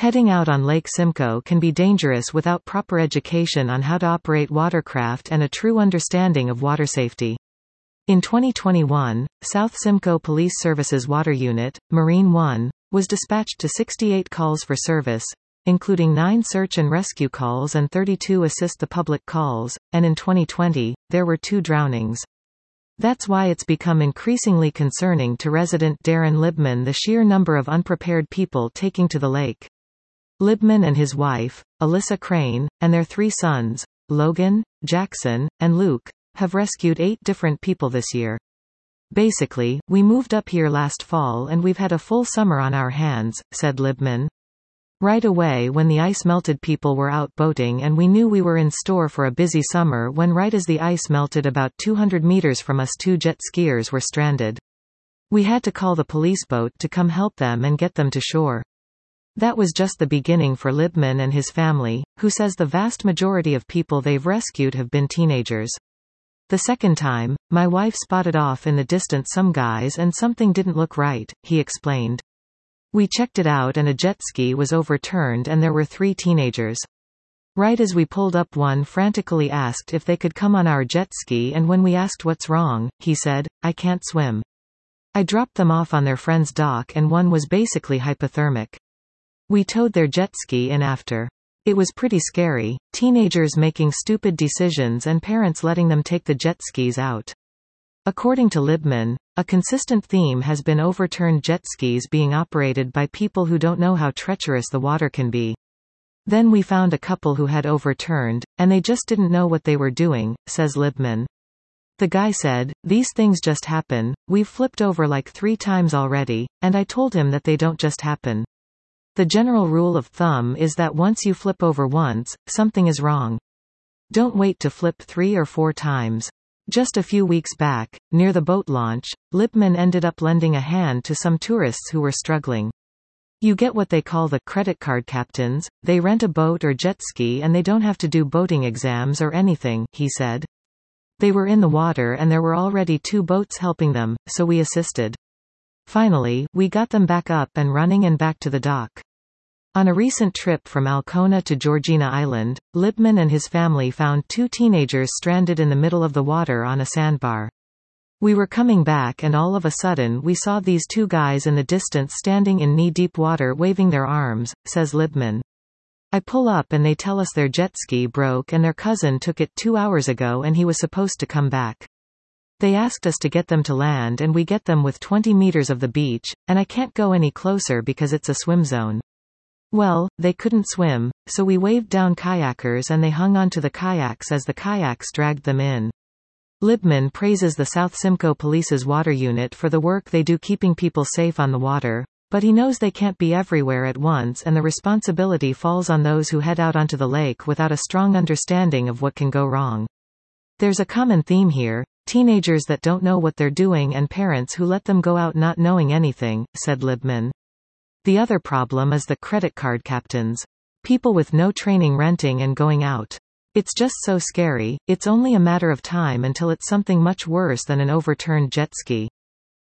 Heading out on Lake Simcoe can be dangerous without proper education on how to operate watercraft and a true understanding of water safety. In 2021, South Simcoe Police Services Water Unit, Marine 1, was dispatched to 68 calls for service, including 9 search and rescue calls and 32 assist the public calls, and in 2020, there were 2 drownings. That's why it's become increasingly concerning to resident Darren Libman the sheer number of unprepared people taking to the lake. Libman and his wife, Alyssa Crane, and their 3 sons, Logan, Jackson, and Luke, have rescued 8 different people this year. Basically, we moved up here last fall and we've had a full summer on our hands, said Libman. Right away when the ice melted, people were out boating and we knew we were in store for a busy summer when right as the ice melted about 200 meters from us 2 jet skiers were stranded. We had to call the police boat to come help them and get them to shore. That was just the beginning for Libman and his family, who says the vast majority of people they've rescued have been teenagers. The second time, my wife spotted off in the distance some guys and something didn't look right, he explained. We checked it out and a jet ski was overturned and there were 3 teenagers. Right as we pulled up, one frantically asked if they could come on our jet ski, and when we asked what's wrong, he said, "I can't swim." I dropped them off on their friend's dock and one was basically hypothermic. We towed their jet ski in after. It was pretty scary, teenagers making stupid decisions and parents letting them take the jet skis out. According to Libman, a consistent theme has been overturned jet skis being operated by people who don't know how treacherous the water can be. Then we found a couple who had overturned, and they just didn't know what they were doing, says Libman. The guy said, "These things just happen, we've flipped over like 3 times already," and I told him that they don't just happen. The general rule of thumb is that once you flip over once, something is wrong. Don't wait to flip 3 or 4 times. Just a few weeks back, near the boat launch, Libman ended up lending a hand to some tourists who were struggling. You get what they call the credit card captains. They rent a boat or jet ski and they don't have to do boating exams or anything, he said. They were in the water and there were already 2 boats helping them, so we assisted. Finally, we got them back up and running and back to the dock. On a recent trip from Alcona to Georgina Island, Libman and his family found 2 teenagers stranded in the middle of the water on a sandbar. We were coming back and all of a sudden we saw these 2 guys in the distance standing in knee-deep water waving their arms, says Libman. I pull up and they tell us their jet ski broke and their cousin took it 2 hours ago and he was supposed to come back. They asked us to get them to land and we get them with 20 meters of the beach, and I can't go any closer because it's a swim zone. Well, they couldn't swim, so we waved down kayakers and they hung onto the kayaks as the kayaks dragged them in. Libman praises the South Simcoe Police's water unit for the work they do keeping people safe on the water, but he knows they can't be everywhere at once and the responsibility falls on those who head out onto the lake without a strong understanding of what can go wrong. There's a common theme here. Teenagers that don't know what they're doing and parents who let them go out not knowing anything, said Libman. The other problem is the credit card captains. People with no training renting and going out. It's just so scary, it's only a matter of time until it's something much worse than an overturned jet ski.